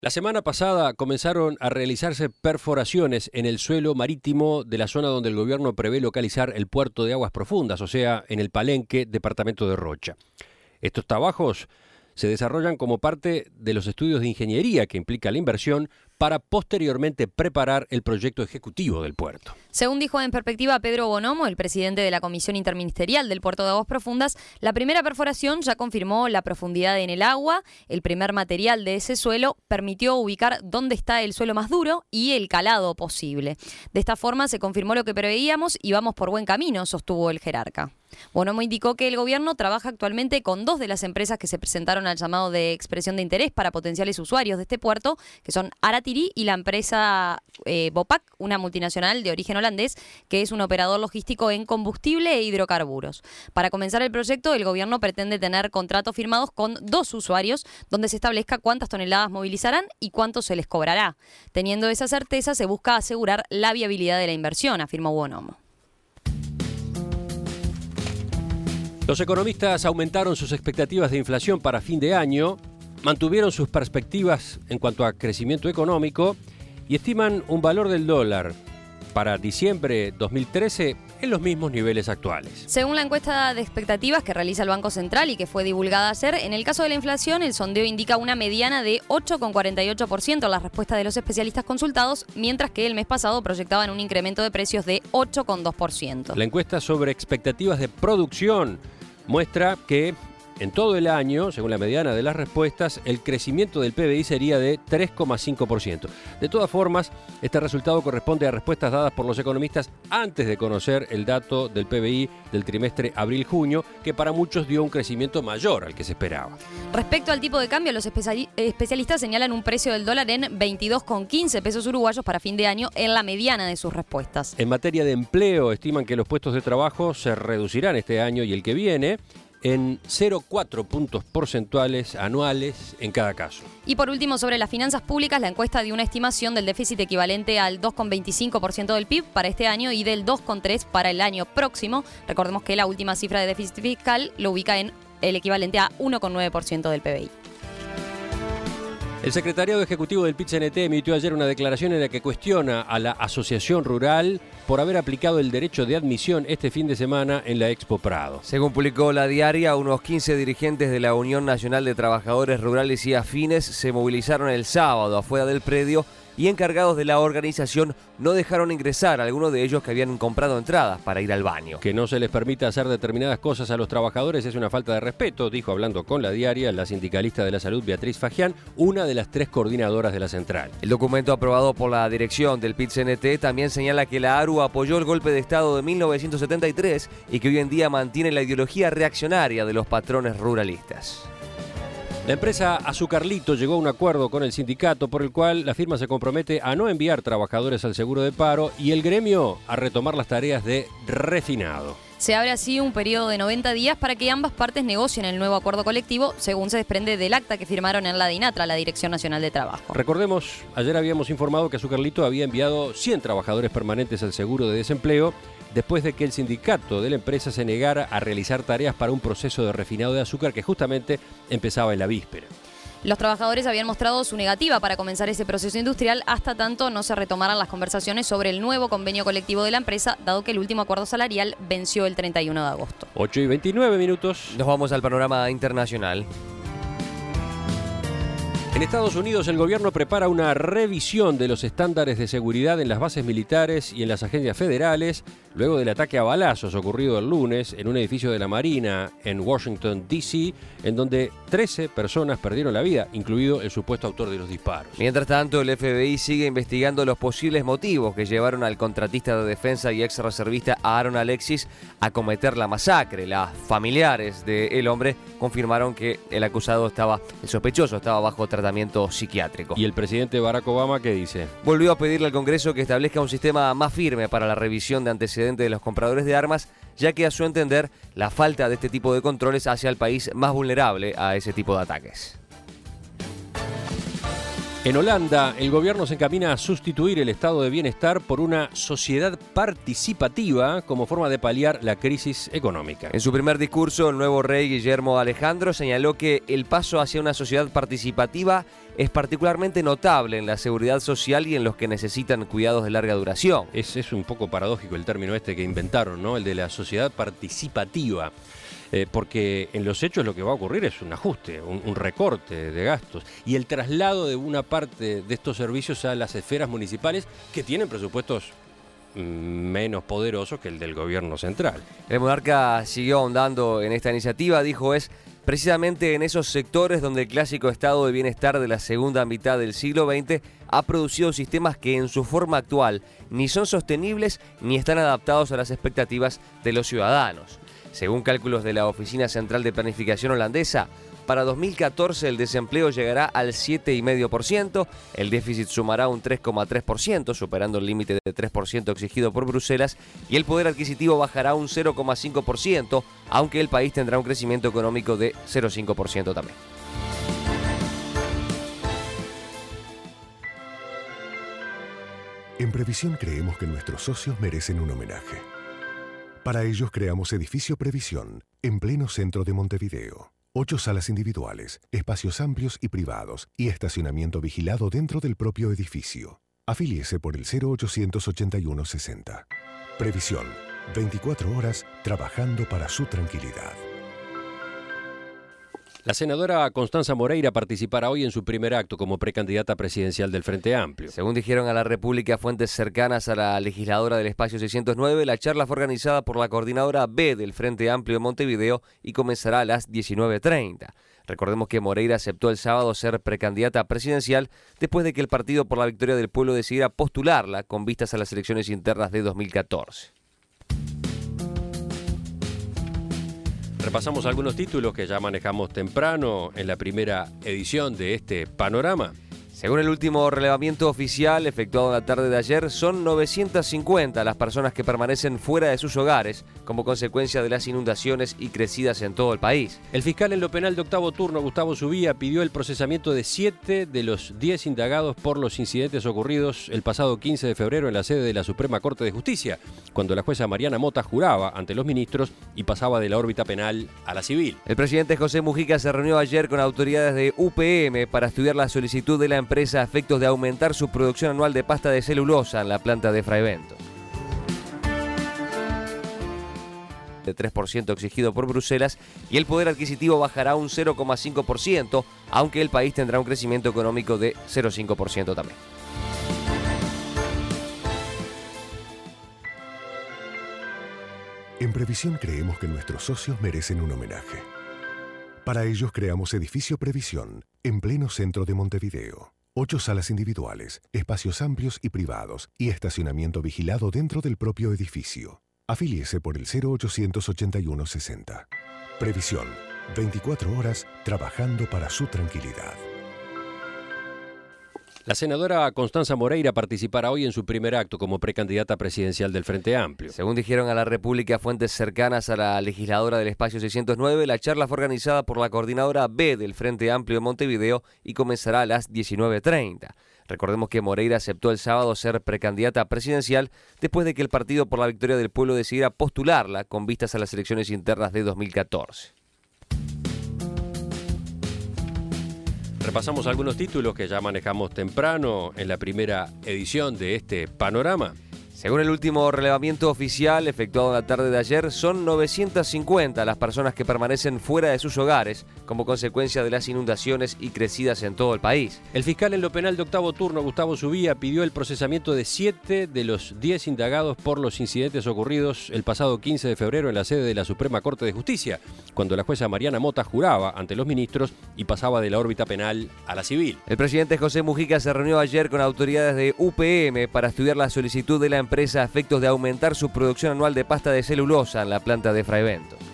La semana pasada comenzaron a realizarse perforaciones en el suelo marítimo de la zona donde el gobierno prevé localizar el puerto de aguas profundas, o sea, en el Palenque, departamento de Rocha. Estos trabajos se desarrollan como parte de los estudios de ingeniería que implica la inversión para posteriormente preparar el proyecto ejecutivo del puerto. Según dijo en perspectiva Pedro Bonomo, el presidente de la Comisión Interministerial del Puerto de Aguas Profundas, la primera perforación ya confirmó la profundidad en el agua, el primer material de ese suelo permitió ubicar dónde está el suelo más duro y el calado posible. De esta forma se confirmó lo que preveíamos y vamos por buen camino, sostuvo el jerarca. Bonomo indicó que el gobierno trabaja actualmente con dos de las empresas que se presentaron al llamado de expresión de interés para potenciales usuarios de este puerto, que son Aratiri y la empresa Vopak, una multinacional de origen holandés, que es un operador logístico en combustible e hidrocarburos. Para comenzar el proyecto, el gobierno pretende tener contratos firmados con dos usuarios, donde se establezca cuántas toneladas movilizarán y cuánto se les cobrará. Teniendo esa certeza, se busca asegurar la viabilidad de la inversión, afirmó Bonomo. Los economistas aumentaron sus expectativas de inflación para fin de año, mantuvieron sus perspectivas en cuanto a crecimiento económico y estiman un valor del dólar para diciembre 2013 en los mismos niveles actuales. Según la encuesta de expectativas que realiza el Banco Central y que fue divulgada ayer, en el caso de la inflación, el sondeo indica una mediana de 8,48% en las respuestas de los especialistas consultados, mientras que el mes pasado proyectaban un incremento de precios de 8,2%. La encuesta sobre expectativas de producción muestra que en todo el año, según la mediana de las respuestas, el crecimiento del PBI sería de 3,5%. De todas formas, este resultado corresponde a respuestas dadas por los economistas antes de conocer el dato del PBI del trimestre abril-junio, que para muchos dio un crecimiento mayor al que se esperaba. Respecto al tipo de cambio, los especialistas señalan un precio del dólar en 22,15 pesos uruguayos para fin de año en la mediana de sus respuestas. En materia de empleo, estiman que los puestos de trabajo se reducirán este año y el que viene en 0,4 puntos porcentuales anuales en cada caso. Y por último, sobre las finanzas públicas, la encuesta dio una estimación del déficit equivalente al 2,25% del PIB para este año y del 2,3% para el año próximo. Recordemos que la última cifra de déficit fiscal lo ubica en el equivalente a 1,9% del PBI. El secretariado ejecutivo del PIT-CNT emitió ayer una declaración en la que cuestiona a la Asociación Rural por haber aplicado el derecho de admisión este fin de semana en la Expo Prado. Según publicó La Diaria, unos 15 dirigentes de la Unión Nacional de Trabajadores Rurales y Afines se movilizaron el sábado afuera del predio y encargados de la organización no dejaron ingresar a algunos de ellos que habían comprado entradas para ir al baño. Que no se les permita hacer determinadas cosas a los trabajadores es una falta de respeto, dijo hablando con La Diaria la sindicalista de la salud Beatriz Fagián, una de las 3 coordinadoras de la central. El documento aprobado por la dirección del PIT-CNT también señala que la ARU apoyó el golpe de Estado de 1973 y que hoy en día mantiene la ideología reaccionaria de los patrones ruralistas. La empresa Azucarlito llegó a un acuerdo con el sindicato por el cual la firma se compromete a no enviar trabajadores al seguro de paro y el gremio a retomar las tareas de refinado. Se abre así un periodo de 90 días para que ambas partes negocien el nuevo acuerdo colectivo, según se desprende del acta que firmaron en la DINATRA, la Dirección Nacional de Trabajo. Recordemos, ayer habíamos informado que Azucarlito había enviado 100 trabajadores permanentes al seguro de desempleo después de que el sindicato de la empresa se negara a realizar tareas para un proceso de refinado de azúcar que justamente empezaba en la víspera. Los trabajadores habían mostrado su negativa para comenzar ese proceso industrial hasta tanto no se retomaran las conversaciones sobre el nuevo convenio colectivo de la empresa, dado que el último acuerdo salarial venció el 31 de agosto. 8:29. Nos vamos al panorama internacional. En Estados Unidos, el gobierno prepara una revisión de los estándares de seguridad en las bases militares y en las agencias federales, luego del ataque a balazos ocurrido el lunes en un edificio de la Marina en Washington, D.C., en donde 13 personas perdieron la vida, incluido el supuesto autor de los disparos. Mientras tanto, el FBI sigue investigando los posibles motivos que llevaron al contratista de defensa y ex reservista Aaron Alexis a cometer la masacre. Las familiares del hombre confirmaron que el sospechoso estaba bajo tratamiento psiquiátrico. ¿Y el presidente Barack Obama qué dice? Volvió a pedirle al Congreso que establezca un sistema más firme para la revisión de antecedentes de los compradores de armas, ya que a su entender la falta de este tipo de controles hace al país más vulnerable a ese tipo de ataques. En Holanda, el gobierno se encamina a sustituir el estado de bienestar por una sociedad participativa como forma de paliar la crisis económica. En su primer discurso, el nuevo rey Guillermo Alejandro señaló que el paso hacia una sociedad participativa es particularmente notable en la seguridad social y en los que necesitan cuidados de larga duración. Es un poco paradójico el término este que inventaron, ¿no? El de la sociedad participativa. Porque en los hechos lo que va a ocurrir es un ajuste, un recorte de gastos y el traslado de una parte de estos servicios a las esferas municipales que tienen presupuestos menos poderosos que el del gobierno central. El monarca siguió ahondando en esta iniciativa, dijo, es precisamente en esos sectores donde el clásico estado de bienestar de la segunda mitad del siglo XX ha producido sistemas que en su forma actual ni son sostenibles ni están adaptados a las expectativas de los ciudadanos. Según cálculos de la Oficina Central de Planificación holandesa, para 2014 el desempleo llegará al 7,5%, el déficit sumará un 3,3%, superando el límite de 3% exigido por Bruselas, y el poder adquisitivo bajará un 0,5%, aunque el país tendrá un crecimiento económico de 0,5% también. En Previsión creemos que nuestros socios merecen un homenaje. Para ellos creamos Edificio Previsión, en pleno centro de Montevideo. 8 salas individuales, espacios amplios y privados y estacionamiento vigilado dentro del propio edificio. Afíliese por el 0800 81 60. Previsión, 24 horas trabajando para su tranquilidad. La senadora Constanza Moreira participará hoy en su primer acto como precandidata presidencial del Frente Amplio. Según dijeron a la República fuentes cercanas a la legisladora del Espacio 609, la charla fue organizada por la coordinadora B del Frente Amplio de Montevideo y comenzará a las 19:30. Recordemos que Moreira aceptó el sábado ser precandidata presidencial después de que el Partido por la Victoria del Pueblo decidiera postularla con vistas a las elecciones internas de 2014. Repasamos algunos títulos que ya manejamos temprano en la primera edición de este panorama. Según el último relevamiento oficial efectuado en la tarde de ayer, son 950 las personas que permanecen fuera de sus hogares como consecuencia de las inundaciones y crecidas en todo el país. El fiscal en lo penal de octavo turno, Gustavo Subía, pidió el procesamiento de 7 de los 10 indagados por los incidentes ocurridos el pasado 15 de febrero en la sede de la Suprema Corte de Justicia, cuando la jueza Mariana Mota juraba ante los ministros y pasaba de la órbita penal a la civil. El presidente José Mujica se reunió ayer con autoridades de UPM para estudiar la solicitud de la empresa a efectos de aumentar su producción anual de pasta de celulosa en la planta de Fraivento. De 3% exigido por Bruselas y el poder adquisitivo bajará un 0,5%, aunque el país tendrá un crecimiento económico de 0,5% también. En Previsión creemos que nuestros socios merecen un homenaje. Para ellos creamos Edificio Previsión, en pleno centro de Montevideo. 8 salas individuales, espacios amplios y privados y estacionamiento vigilado dentro del propio edificio. Afíliese por el 0800 81 60. Previsión, 24 horas trabajando para su tranquilidad. La senadora Constanza Moreira participará hoy en su primer acto como precandidata presidencial del Frente Amplio. Según dijeron a la República fuentes cercanas a la legisladora del Espacio 609, la charla fue organizada por la coordinadora B del Frente Amplio de Montevideo y comenzará a las 19:30. Recordemos que Moreira aceptó el sábado ser precandidata presidencial después de que el Partido por la Victoria del Pueblo decidiera postularla con vistas a las elecciones internas de 2014. Repasamos algunos títulos que ya manejamos temprano en la primera edición de este panorama. Según el último relevamiento oficial efectuado en la tarde de ayer, son 950 las personas que permanecen fuera de sus hogares como consecuencia de las inundaciones y crecidas en todo el país. El fiscal en lo penal de octavo turno, Gustavo Subía, pidió el procesamiento de 7 de los 10 indagados por los incidentes ocurridos el pasado 15 de febrero en la sede de la Suprema Corte de Justicia, cuando la jueza Mariana Mota juraba ante los ministros y pasaba de la órbita penal a la civil. El presidente José Mujica se reunió ayer con autoridades de UPM para estudiar la solicitud de la empresa a efectos de aumentar su producción anual de pasta de celulosa en la planta de Fraivento.